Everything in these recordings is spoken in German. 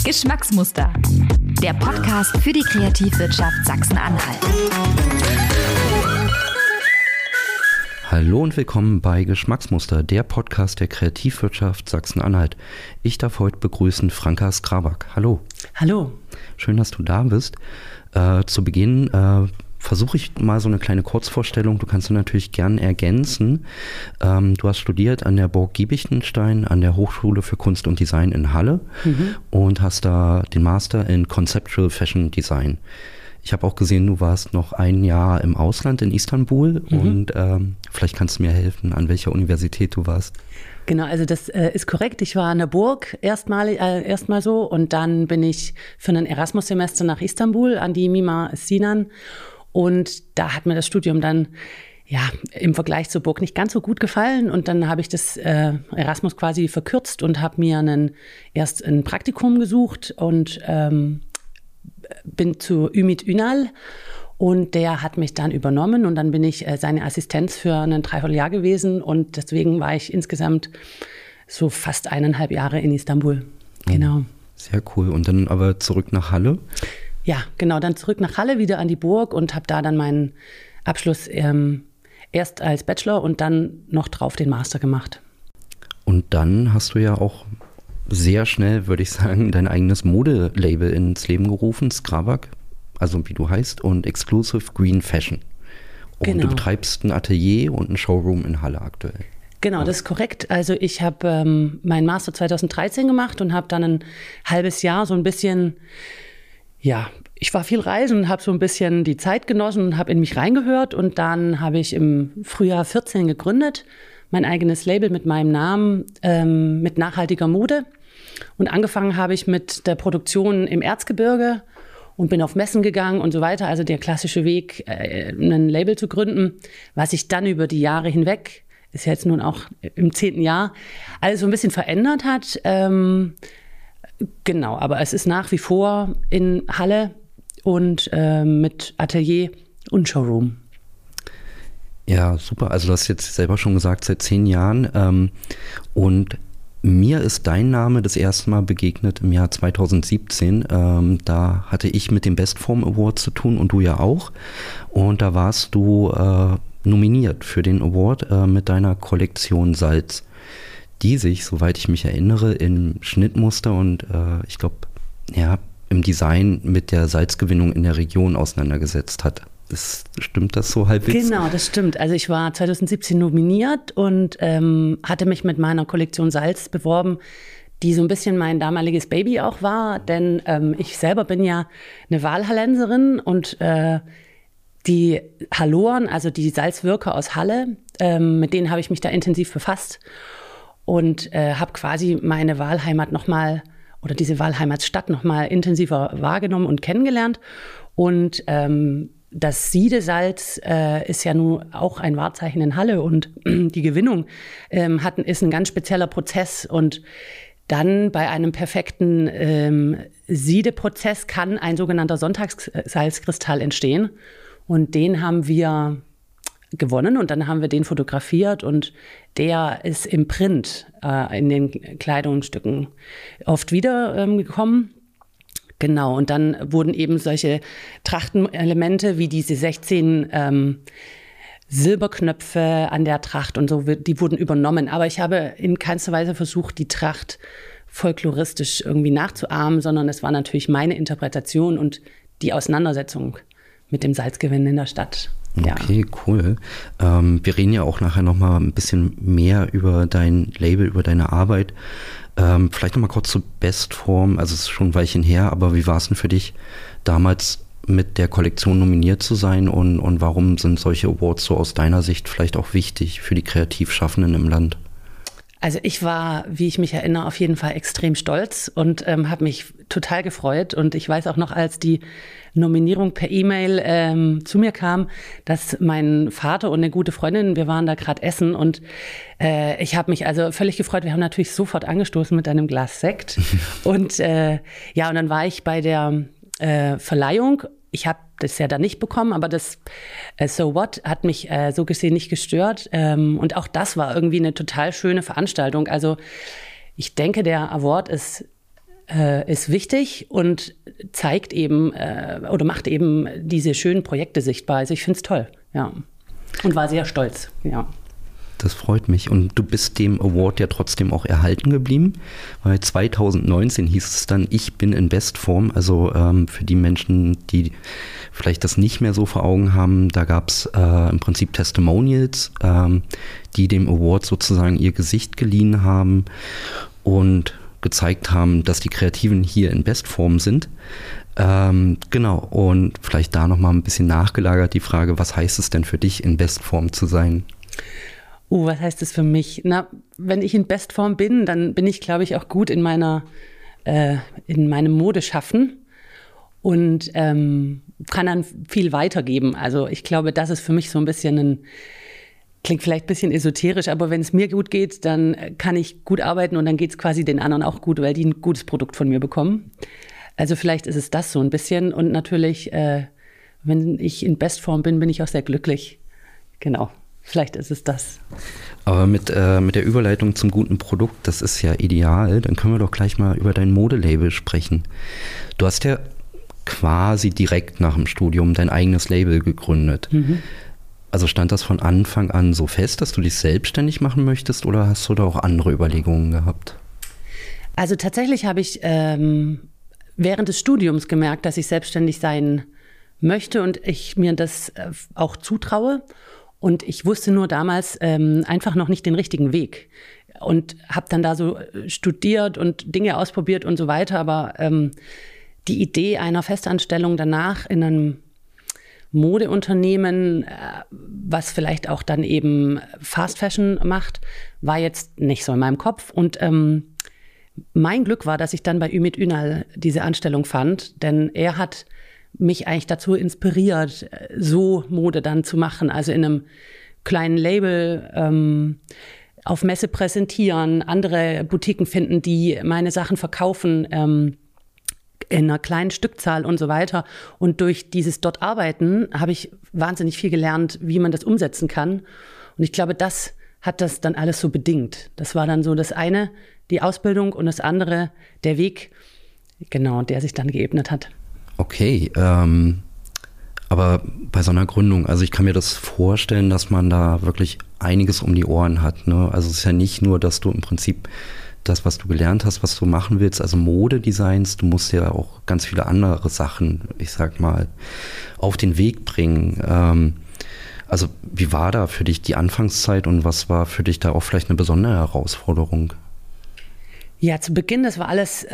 Geschmacksmuster, der Podcast für die Kreativwirtschaft Sachsen-Anhalt. Hallo und willkommen bei Geschmacksmuster, der Podcast der Kreativwirtschaft Sachsen-Anhalt. Ich darf heute begrüßen Franka Skrabak. Hallo. Hallo. Schön, dass du da bist. Zu Beginn versuche ich mal so eine kleine Kurzvorstellung. Du kannst du natürlich gern ergänzen. Du hast studiert an der Burg Giebichenstein an der Hochschule für Kunst und Design in Halle und hast da den Master in Conceptual Fashion Design. Ich habe auch gesehen, du warst noch ein Jahr im Ausland in Istanbul und vielleicht kannst du mir helfen, an welcher Universität du warst. Genau, also das ist korrekt. Ich war an der Burg erstmal so und dann bin ich für ein Erasmus-Semester nach Istanbul an die Mimar Sinan und da hat mir das Studium dann im Vergleich zur Burg nicht ganz so gut gefallen und dann habe ich das Erasmus quasi verkürzt und habe mir erst ein Praktikum gesucht und bin zu Ümit Ünal und der hat mich dann übernommen und dann bin ich seine Assistenz für ein Dreivierteljahr gewesen und deswegen war ich insgesamt so fast 1,5 Jahre in Istanbul. Genau. Sehr cool. Und dann aber zurück nach Halle? Ja, genau. Dann zurück nach Halle, wieder an die Burg und habe da dann meinen Abschluss erst als Bachelor und dann noch drauf den Master gemacht. Und dann hast du ja auch sehr schnell, würde ich sagen, dein eigenes Modelabel ins Leben gerufen, Skrabak, also wie du heißt, und Exclusive Green Fashion. Und genau. Du betreibst ein Atelier und einen Showroom in Halle aktuell. Genau, das ist korrekt. Also ich habe meinen Master 2013 gemacht und habe dann ein halbes Jahr so ein bisschen, ich war viel reisen und habe so ein bisschen die Zeit genossen und habe in mich reingehört und dann habe ich im Frühjahr 14 gegründet, mein eigenes Label mit meinem Namen, mit nachhaltiger Mode. Und angefangen habe ich mit der Produktion im Erzgebirge und bin auf Messen gegangen und so weiter. Also der klassische Weg, ein Label zu gründen, was sich dann über die Jahre hinweg, ist ja jetzt nun auch im 10. Jahr, alles so ein bisschen verändert hat. Genau, aber es ist nach wie vor in Halle und mit Atelier und Showroom. Ja, super. Also du hast jetzt selber schon gesagt, seit 10 Jahren. Und mir ist dein Name das erste Mal begegnet im Jahr 2017. Da hatte ich mit dem Bestform Award zu tun und du ja auch. Und da warst du nominiert für den Award mit deiner Kollektion Salz, die sich, soweit ich mich erinnere, im Schnittmuster und ich glaube, im Design mit der Salzgewinnung in der Region auseinandergesetzt hat. Stimmt das so halbwegs? Genau, das stimmt. Also ich war 2017 nominiert und hatte mich mit meiner Kollektion Salz beworben, die so ein bisschen mein damaliges Baby auch war, denn ich selber bin ja eine Walhallenserin und die Halloren, also die Salzwirker aus Halle, mit denen habe ich mich da intensiv befasst und habe quasi meine Wahlheimat nochmal oder diese Wahlheimatsstadt nochmal intensiver wahrgenommen und kennengelernt und das Siedesalz ist ja nun auch ein Wahrzeichen in Halle und die Gewinnung ist ein ganz spezieller Prozess und dann bei einem perfekten Siedeprozess kann ein sogenannter Sonntagssalzkristall entstehen und den haben wir gewonnen und dann haben wir den fotografiert und der ist im Print in den Kleidungsstücken oft wiedergekommen. Genau, und dann wurden eben solche Trachtenelemente wie diese 16 Silberknöpfe an der Tracht und so, die wurden übernommen. Aber ich habe in keinster Weise versucht, die Tracht folkloristisch irgendwie nachzuahmen, sondern es war natürlich meine Interpretation und die Auseinandersetzung mit dem Salzgewinn in der Stadt. Ja. Okay, cool. Wir reden ja auch nachher nochmal ein bisschen mehr über dein Label, über deine Arbeit. Vielleicht nochmal kurz zur Bestform, also es ist schon ein Weilchen her, aber wie war es denn für dich, damals mit der Kollektion nominiert zu sein und warum sind solche Awards so aus deiner Sicht vielleicht auch wichtig für die Kreativschaffenden im Land? Also ich war, wie ich mich erinnere, auf jeden Fall extrem stolz und habe mich total gefreut. Und ich weiß auch noch, als die Nominierung per E-Mail zu mir kam, dass mein Vater und eine gute Freundin, wir waren da gerade essen und ich habe mich also völlig gefreut. Wir haben natürlich sofort angestoßen mit einem Glas Sekt. Und und dann war ich bei der Verleihung. Ich habe das ja dann nicht bekommen, aber das So What hat mich so gesehen nicht gestört. Und auch das war irgendwie eine total schöne Veranstaltung. Also ich denke, der Award ist ist wichtig und zeigt eben oder macht eben diese schönen Projekte sichtbar. Also ich finde es toll, ja. Und war sehr stolz, ja. Das freut mich. Und du bist dem Award ja trotzdem auch erhalten geblieben, weil 2019 hieß es dann, ich bin in Bestform. Also für die Menschen, die vielleicht das nicht mehr so vor Augen haben, da gab es im Prinzip Testimonials, die dem Award sozusagen ihr Gesicht geliehen haben und gezeigt haben, dass die Kreativen hier in Bestform sind. Genau, und vielleicht da nochmal ein bisschen nachgelagert die Frage, was heißt es denn für dich, in Bestform zu sein? Was heißt das für mich? Na, wenn ich in Bestform bin, dann bin ich, glaube ich, auch gut in meinem Modeschaffen und kann dann viel weitergeben. Also ich glaube, das ist für mich so ein bisschen klingt vielleicht ein bisschen esoterisch, aber wenn es mir gut geht, dann kann ich gut arbeiten und dann geht es quasi den anderen auch gut, weil die ein gutes Produkt von mir bekommen. Also vielleicht ist es das so ein bisschen und natürlich, wenn ich in Bestform bin, bin ich auch sehr glücklich. Genau. Vielleicht ist es das. Aber mit der Überleitung zum guten Produkt, das ist ja ideal, dann können wir doch gleich mal über dein Modelabel sprechen. Du hast ja quasi direkt nach dem Studium dein eigenes Label gegründet. Mhm. Also stand das von Anfang an so fest, dass du dich selbstständig machen möchtest oder hast du da auch andere Überlegungen gehabt? Also tatsächlich habe ich während des Studiums gemerkt, dass ich selbstständig sein möchte und ich mir das auch zutraue. Und ich wusste nur damals einfach noch nicht den richtigen Weg und habe dann da so studiert und Dinge ausprobiert und so weiter. Aber die Idee einer Festanstellung danach in einem Modeunternehmen, was vielleicht auch dann eben Fast Fashion macht, war jetzt nicht so in meinem Kopf. Und mein Glück war, dass ich dann bei Ümit Ünal diese Anstellung fand, denn er hat mich eigentlich dazu inspiriert, so Mode dann zu machen. Also in einem kleinen Label auf Messe präsentieren, andere Boutiquen finden, die meine Sachen verkaufen in einer kleinen Stückzahl und so weiter. Und durch dieses dort Arbeiten habe ich wahnsinnig viel gelernt, wie man das umsetzen kann. Und ich glaube, das hat das dann alles so bedingt. Das war dann so das eine, die Ausbildung und das andere, der Weg, genau, der sich dann geebnet hat. Okay, aber bei so einer Gründung, also ich kann mir das vorstellen, dass man da wirklich einiges um die Ohren hat, ne? Also es ist ja nicht nur, dass du im Prinzip das, was du gelernt hast, was du machen willst, also Modedesigns, du musst ja auch ganz viele andere Sachen, ich sag mal, auf den Weg bringen. Also wie war da für dich die Anfangszeit und was war für dich da auch vielleicht eine besondere Herausforderung? Ja, zu Beginn, das war alles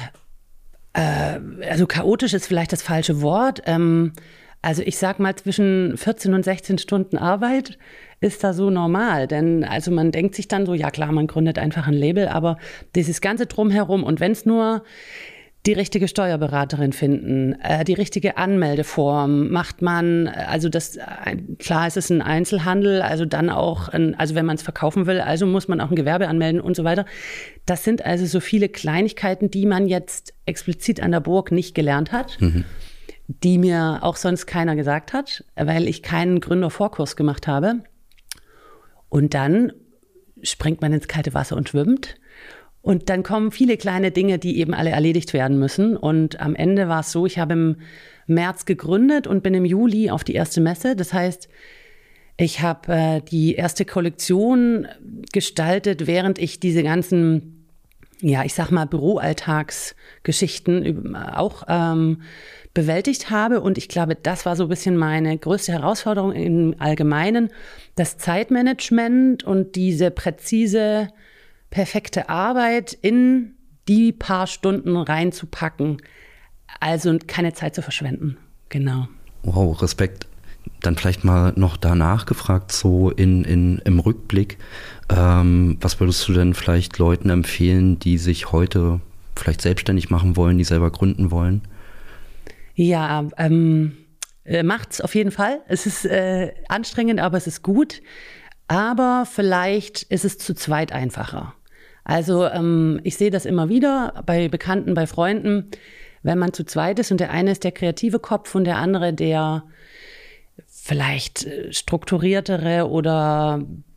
also chaotisch ist vielleicht das falsche Wort. Also ich sag mal, zwischen 14 und 16 Stunden Arbeit ist da so normal. Denn also man denkt sich dann so, ja klar, man gründet einfach ein Label, aber dieses ganze Drumherum und wenn es nur die richtige Steuerberaterin finden, die richtige Anmeldeform macht man, also das, klar ist es ein Einzelhandel, also dann auch, also wenn man es verkaufen will, also muss man auch ein Gewerbe anmelden und so weiter. Das sind also so viele Kleinigkeiten, die man jetzt explizit an der Burg nicht gelernt hat, die mir auch sonst keiner gesagt hat, weil ich keinen Gründervorkurs gemacht habe. Und dann springt man ins kalte Wasser und schwimmt. Und dann kommen viele kleine Dinge, die eben alle erledigt werden müssen. Und am Ende war es so, ich habe im März gegründet und bin im Juli auf die erste Messe. Das heißt, ich habe die erste Kollektion gestaltet, während ich diese ganzen, ja, ich sag mal, Büroalltagsgeschichten auch bewältigt habe. Und ich glaube, das war so ein bisschen meine größte Herausforderung im Allgemeinen. Das Zeitmanagement und diese präzise perfekte Arbeit in die paar Stunden reinzupacken. Also keine Zeit zu verschwenden. Genau. Wow, Respekt. Dann vielleicht mal noch danach gefragt, so im Rückblick, was würdest du denn vielleicht Leuten empfehlen, die sich heute vielleicht selbstständig machen wollen, die selber gründen wollen? Ja, macht's auf jeden Fall. Es ist anstrengend, aber es ist gut. Aber vielleicht ist es zu zweit einfacher. Also ich sehe das immer wieder bei Bekannten, bei Freunden, wenn man zu zweit ist und der eine ist der kreative Kopf und der andere der vielleicht strukturiertere oder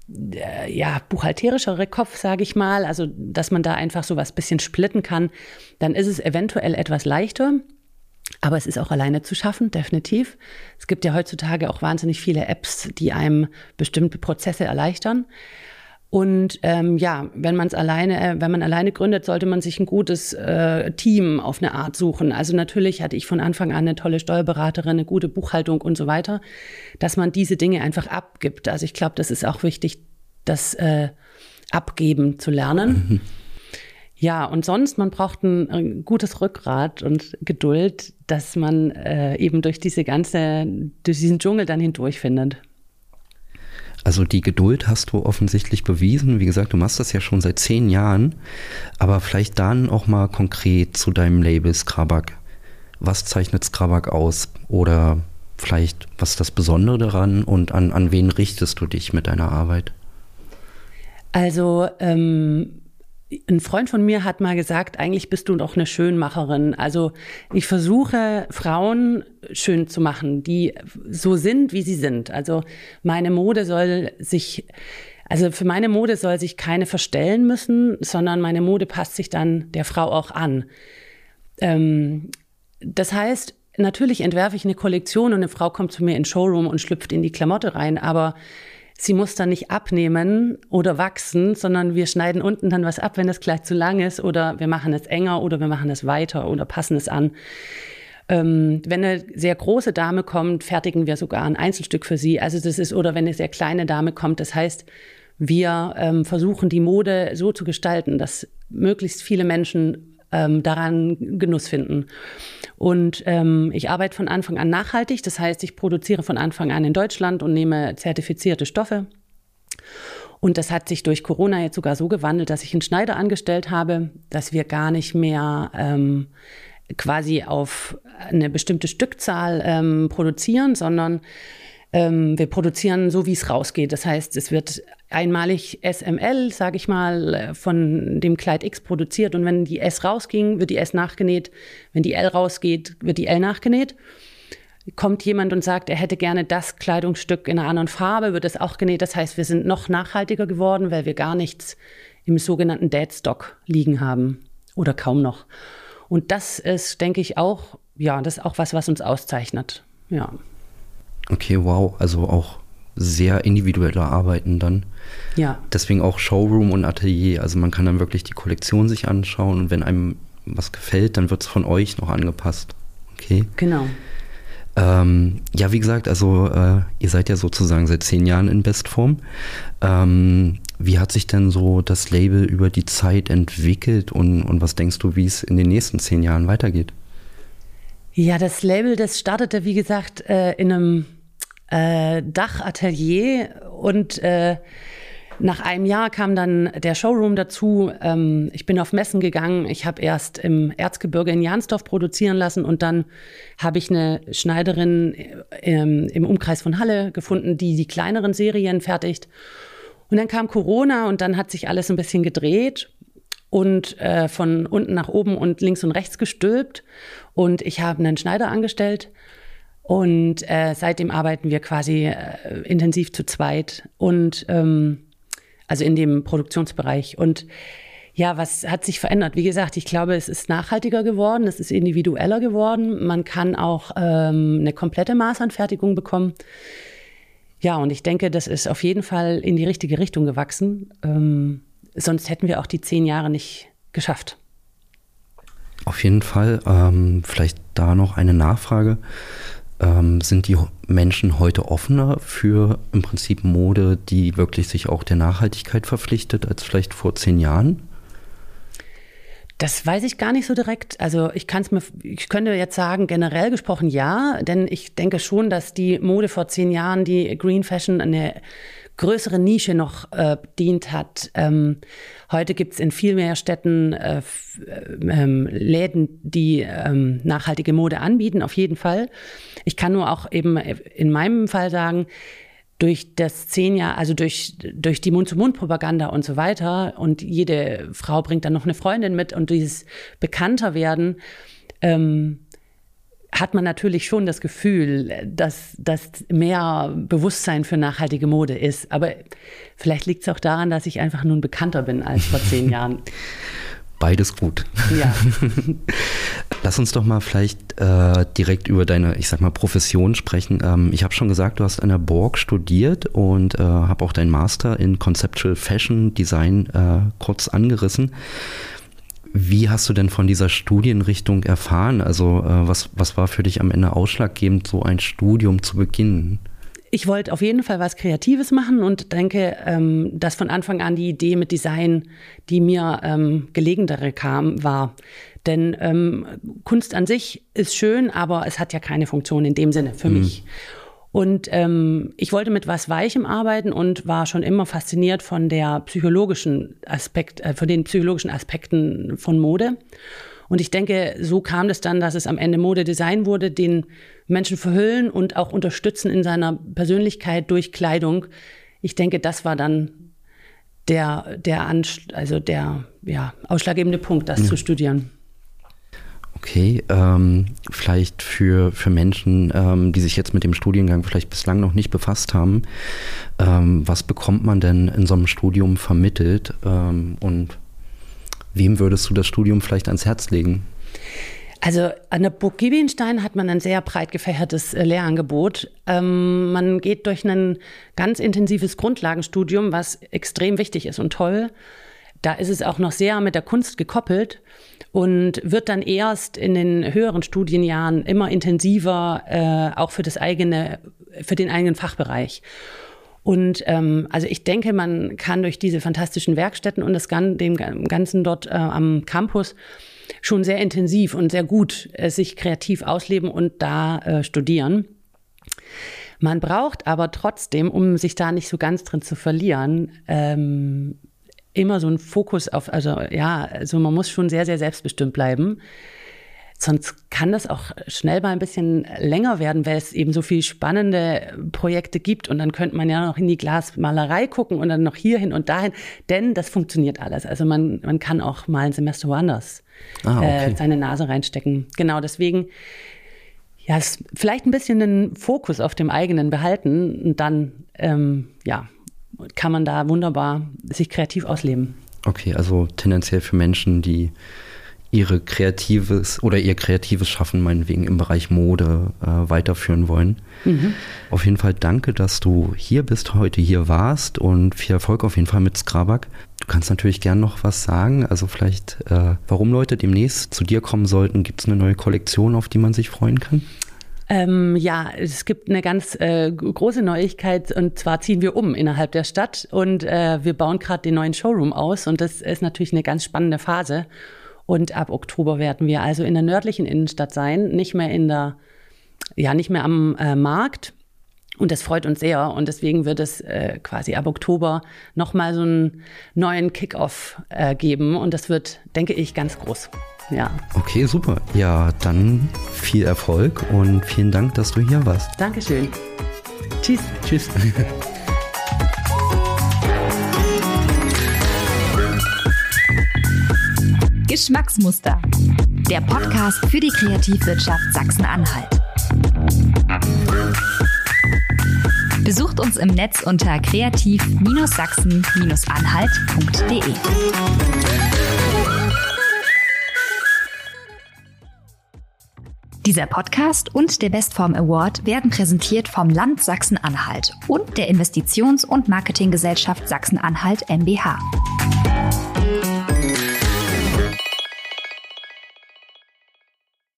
buchhalterischere Kopf, sage ich mal, also dass man da einfach so was bisschen splitten kann, dann ist es eventuell etwas leichter. Aber es ist auch alleine zu schaffen, definitiv. Es gibt ja heutzutage auch wahnsinnig viele Apps, die einem bestimmte Prozesse erleichtern. Und wenn man alleine gründet, sollte man sich ein gutes Team auf eine Art suchen. Also natürlich hatte ich von Anfang an eine tolle Steuerberaterin, eine gute Buchhaltung und so weiter, dass man diese Dinge einfach abgibt. Also ich glaube, das ist auch wichtig, das abgeben zu lernen. Mhm. Ja, und sonst, man braucht ein gutes Rückgrat und Geduld, dass man eben durch diesen Dschungel dann hindurchfindet. Also die Geduld hast du offensichtlich bewiesen. Wie gesagt, du machst das ja schon seit 10 Jahren. Aber vielleicht dann auch mal konkret zu deinem Label Skrabak. Was zeichnet Skrabak aus? Oder vielleicht, was ist das Besondere daran? Und an wen richtest du dich mit deiner Arbeit? Also ein Freund von mir hat mal gesagt, eigentlich bist du doch eine Schönmacherin. Also ich versuche, Frauen schön zu machen, die so sind, wie sie sind. Also für meine Mode soll sich keine verstellen müssen, sondern meine Mode passt sich dann der Frau auch an. Das heißt, natürlich entwerfe ich eine Kollektion und eine Frau kommt zu mir in den Showroom und schlüpft in die Klamotte rein, aber sie muss dann nicht abnehmen oder wachsen, sondern wir schneiden unten dann was ab, wenn das Kleid zu lang ist, oder wir machen es enger oder wir machen es weiter oder passen es an. Wenn eine sehr große Dame kommt, fertigen wir sogar ein Einzelstück für sie. Also oder wenn eine sehr kleine Dame kommt, das heißt, wir versuchen die Mode so zu gestalten, dass möglichst viele Menschen daran Genuss finden. Und ich arbeite von Anfang an nachhaltig, das heißt, ich produziere von Anfang an in Deutschland und nehme zertifizierte Stoffe. Und das hat sich durch Corona jetzt sogar so gewandelt, dass ich einen Schneider angestellt habe, dass wir gar nicht mehr quasi auf eine bestimmte Stückzahl produzieren, sondern wir produzieren so, wie es rausgeht. Das heißt, es wird einmalig SML, sage ich mal, von dem Kleid X produziert. Und wenn die S rausging, wird die S nachgenäht. Wenn die L rausgeht, wird die L nachgenäht. Kommt jemand und sagt, er hätte gerne das Kleidungsstück in einer anderen Farbe, wird es auch genäht. Das heißt, wir sind noch nachhaltiger geworden, weil wir gar nichts im sogenannten Deadstock liegen haben oder kaum noch. Und das ist, denke ich, auch, das ist auch was uns auszeichnet. Ja. Okay, wow, also auch sehr individuelle Arbeiten dann. Ja. Deswegen auch Showroom und Atelier, also man kann dann wirklich die Kollektion sich anschauen und wenn einem was gefällt, dann wird es von euch noch angepasst. Okay. Genau. Wie gesagt, also ihr seid ja sozusagen seit 10 Jahren in Bestform. Wie hat sich denn so das Label über die Zeit entwickelt und was denkst du, wie es in den nächsten 10 Jahren weitergeht? Ja, das Label, das startete, wie gesagt, in einem Dachatelier und nach einem Jahr kam dann der Showroom dazu. Ich bin auf Messen gegangen. Ich habe erst im Erzgebirge in Jansdorf produzieren lassen und dann habe ich eine Schneiderin im Umkreis von Halle gefunden, die kleineren Serien fertigt. Und dann kam Corona und dann hat sich alles ein bisschen gedreht und von unten nach oben und links und rechts gestülpt. Und ich habe einen Schneider angestellt. Und seitdem arbeiten wir quasi intensiv zu zweit und also in dem Produktionsbereich. Und ja, was hat sich verändert? Wie gesagt, ich glaube, es ist nachhaltiger geworden, es ist individueller geworden. Man kann auch eine komplette Maßanfertigung bekommen. Ja, und ich denke, das ist auf jeden Fall in die richtige Richtung gewachsen. Sonst hätten wir auch die 10 Jahre nicht geschafft. Auf jeden Fall. Vielleicht da noch eine Nachfrage. Sind die Menschen heute offener für im Prinzip Mode, die wirklich sich auch der Nachhaltigkeit verpflichtet, als vielleicht vor 10 Jahren? Das weiß ich gar nicht so direkt. Also ich könnte jetzt sagen, generell gesprochen ja, denn ich denke schon, dass die Mode vor 10 Jahren, die Green Fashion, eine größere Nische noch bedient hat. Heute gibt es in viel mehr Städten Läden, die nachhaltige Mode anbieten, auf jeden Fall. Ich kann nur auch eben in meinem Fall sagen, durch das 10 Jahre, also durch die Mund-zu-Mund-Propaganda und so weiter und jede Frau bringt dann noch eine Freundin mit und dieses Bekannterwerden, hat man natürlich schon das Gefühl, dass mehr Bewusstsein für nachhaltige Mode ist. Aber vielleicht liegt es auch daran, dass ich einfach nun bekannter bin als vor 10 Jahren. Beides gut. Ja. Lass uns doch mal vielleicht direkt über deine, ich sag mal, Profession sprechen. Ich habe schon gesagt, du hast an der Borg studiert und habe auch deinen Master in Conceptual Fashion Design kurz angerissen. Wie hast du denn von dieser Studienrichtung erfahren? Also was war für dich am Ende ausschlaggebend, so ein Studium zu beginnen? Ich wollte auf jeden Fall was Kreatives machen und denke, dass von Anfang an die Idee mit Design, die mir gelegenere kam, war. Denn Kunst an sich ist schön, aber es hat ja keine Funktion in dem Sinne für mich. Und ich wollte mit was Weichem arbeiten und war schon immer fasziniert von der psychologischen von den psychologischen Aspekten von Mode. Und ich denke, so kam es dann, dass es am Ende Modedesign wurde, den Menschen verhüllen und auch unterstützen in seiner Persönlichkeit durch Kleidung. Ich denke, das war dann der ausschlaggebende Punkt, das zu studieren. Okay, vielleicht für Menschen, die sich jetzt mit dem Studiengang vielleicht bislang noch nicht befasst haben, was bekommt man denn in so einem Studium vermittelt und wem würdest du das Studium vielleicht ans Herz legen? Also an der Burg Giebinstein hat man ein sehr breit gefächertes Lehrangebot. Man geht durch ein ganz intensives Grundlagenstudium, was extrem wichtig ist und toll. Da ist es auch noch sehr mit der Kunst gekoppelt und wird dann erst in den höheren Studienjahren immer intensiver, auch für den eigenen Fachbereich. Und also ich denke, man kann durch diese fantastischen Werkstätten und dem Ganzen dort am Campus schon sehr intensiv und sehr gut sich kreativ ausleben und da studieren. Man braucht aber trotzdem, um sich da nicht so ganz drin zu verlieren, immer so einen Fokus auf, also man muss schon sehr, sehr selbstbestimmt bleiben. Sonst kann das auch schnell mal ein bisschen länger werden, weil es eben so viele spannende Projekte gibt. Und dann könnte man ja noch in die Glasmalerei gucken und dann noch hierhin und dahin. Denn das funktioniert alles. Also man kann auch mal ein Semester woanders seine Nase reinstecken. Genau, deswegen vielleicht ein bisschen den Fokus auf dem eigenen behalten. Und dann kann man da wunderbar sich kreativ ausleben. Okay, also tendenziell für Menschen, die ihr kreatives Schaffen meinetwegen im Bereich Mode weiterführen wollen. Auf jeden Fall danke, dass du hier bist, heute hier warst und viel Erfolg auf jeden Fall mit Skrabak. Du kannst natürlich gern noch was sagen, also vielleicht, warum Leute demnächst zu dir kommen sollten. Gibt es eine neue Kollektion, auf die man sich freuen kann? Es gibt eine ganz große Neuigkeit und zwar ziehen wir um innerhalb der Stadt und wir bauen gerade den neuen Showroom aus und das ist natürlich eine ganz spannende Phase. Und ab Oktober werden wir also in der nördlichen Innenstadt sein, nicht mehr am Markt. Und das freut uns sehr. Und deswegen wird es quasi ab Oktober nochmal so einen neuen Kick-Off geben. Und das wird, denke ich, ganz groß. Ja. Okay, super. Ja, dann viel Erfolg und vielen Dank, dass du hier warst. Dankeschön. Tschüss. Tschüss. Geschmacksmuster. Der Podcast für die Kreativwirtschaft Sachsen-Anhalt. Besucht uns im Netz unter kreativ-sachsen-anhalt.de. Dieser Podcast und der Bestform Award werden präsentiert vom Land Sachsen-Anhalt und der Investitions- und Marketinggesellschaft Sachsen-Anhalt mbH.